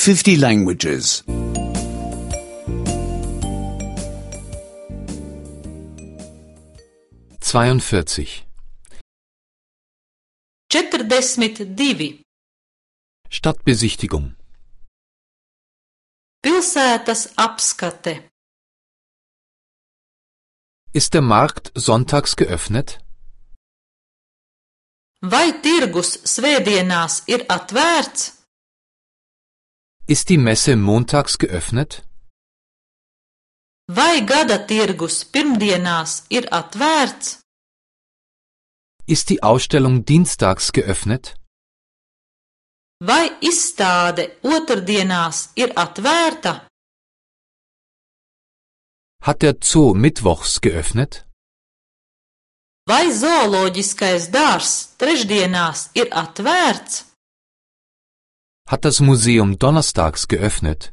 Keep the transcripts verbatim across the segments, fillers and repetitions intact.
fifty languages. zweiundvierzig. četrdesmit divi. Stadtbesichtigung. Pilsētas apskate. Ist der Markt sonntags geöffnet? Vai tirgus svētdienās ir atvērts? Ist die Messe montags geöffnet? Vai gada tirgus pirmdienās ir atvērts? Ist die Ausstellung dienstags geöffnet? Vai izstāde otrdienās ir atvērta? Hat der Zoo mittwochs geöffnet? Vai zooloģiskais dārzs trešdienās ir atvērts? Hat das Museum donnerstags geöffnet?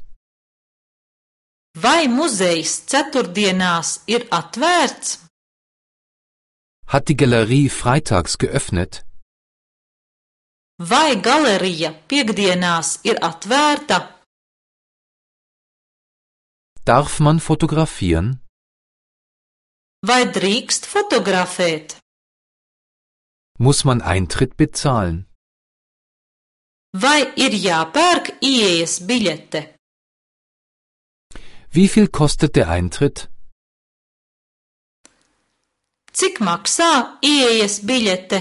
Vai muzejs ceturtdienās ir atvērts? Hat die Galerie freitags geöffnet? Vai galerija piektdienās ir atvērta? Darf man fotografieren? Vai drīkst fotografēt? Muss man Eintritt bezahlen? Vai ir jāpērk ieejas biļete? Wie viel kostet der Eintritt? Cik maksā ieejas biļete?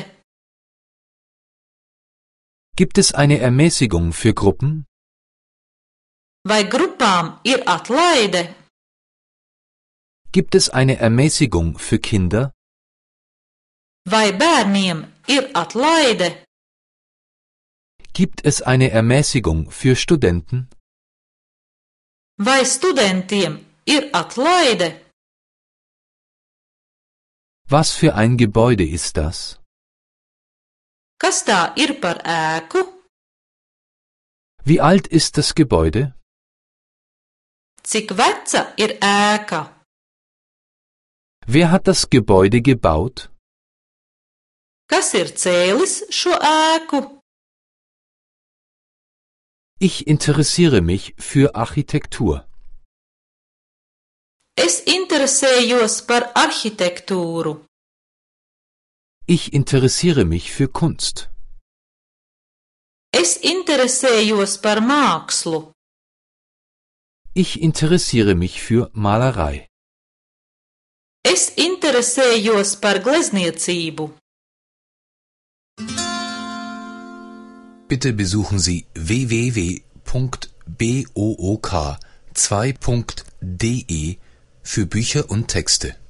Gibt es eine Ermäßigung für Gruppen? Vai grupām ir atlaide? Gibt es eine Ermäßigung für Kinder? Vai bērniem ir atlaide? Gibt es eine Ermäßigung für Studenten? Vai studentiem ir atlaide? Was für ein Gebäude ist das? Kas tā ir par ēku? Wie alt ist das Gebäude? Cik veca ir ēka? Wer hat das Gebäude gebaut? Kas ir cēlis šo ēku? Ich interessiere mich für Architektur. Es interesējos par arhitektūru. Ich interessiere mich für Kunst. Es interesējos par mākslu. Ich interessiere mich für Malerei. Es interesējos par glezniecību. Bitte besuchen Sie w w w punkt book zwei punkt de für Bücher und Texte.